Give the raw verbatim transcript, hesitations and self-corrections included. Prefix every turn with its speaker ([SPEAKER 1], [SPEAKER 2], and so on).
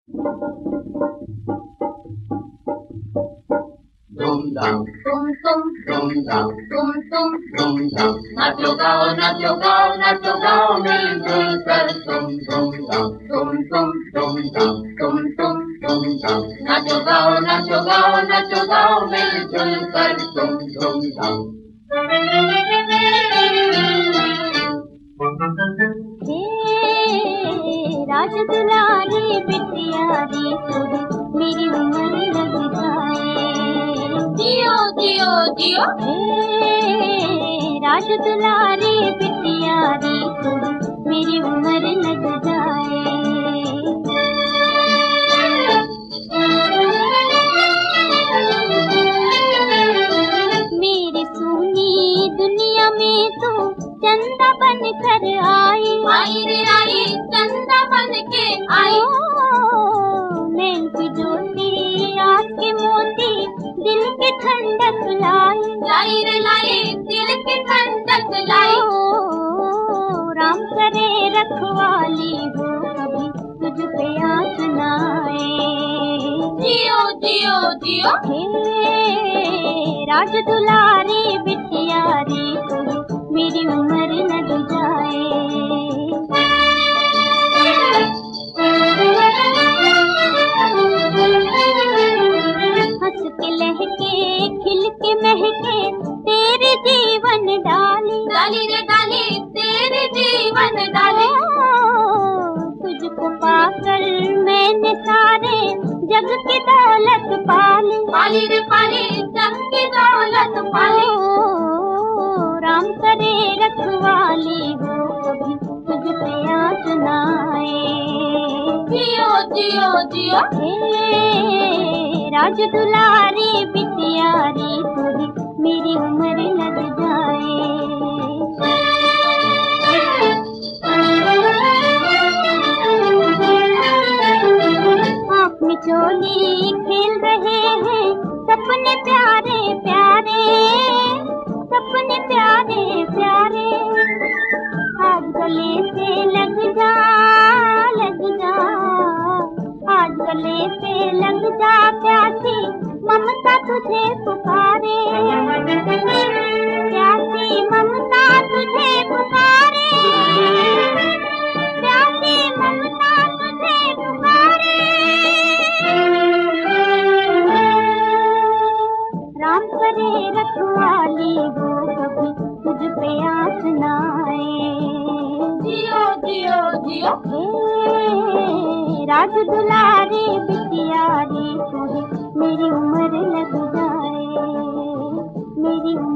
[SPEAKER 1] धूमधाम तुम तुम धूमधाम तुम तुम धूमधाम नाचो गाओ नाचो गाओ नाचो गाओ मिलजुल कर तुम धूमधाम तुम तुम धूमधाम तुम तुम धूमधाम नाचो गाओ नाचो गाओ नाचो गाओ मिलजुल कर तुम धूमधाम।
[SPEAKER 2] राज दुलारी बिटिया दी मेरी उम्र लग जाए, जियो जियो जियो। राज दुलारी बिटिया दी मेरी उम्र लग जाए। मेरी सुनी दुनिया में तो चंदा बन कर आई, आई रे आई चंदा बन के आई। नैन की ज्योति आँख के मोती दिल की ठंडक लाई, लाई रे लाई दिल की ठंडक लाई। राम करे रखवाली हो कभी तुझ पे आँच न आए, जियो जियो जियो। हे राज दुलारी बिटिया रे मेरी उम्र लग जाए। हंस के लहके खिल के महके तेरे जीवन डाली, डाली रे डाली तेरे जीवन डाली। तुझको पाकर मैंने सारे जग की दौलत पाली, पाली रे पाली जग की दौलत पाली। राम करे रखवाली हो कभी तुझ पे आँच न आए, जियो जियो जियो। हे राज दुलारी बिटिया रे तुझी मेरी उम्र लग जाए। आँख में चोली खेल रहे हैं सपने प्यारे प्यारे, सपने प्यारे प्यारे। आज गले से लग जा लग जा, आज गले से लग जा प्यासी ममता तुझे पुकारे, प्यासी ममता तुझे पुकारे, प्यासी ममता तुझे पुकारे। राम करे रखवाली हो कभी तुझ पे आँच न आए, जियो जियो जियो। हे राज दुलारी बिटिया रे मेरी उम्र लग जाए, मेरी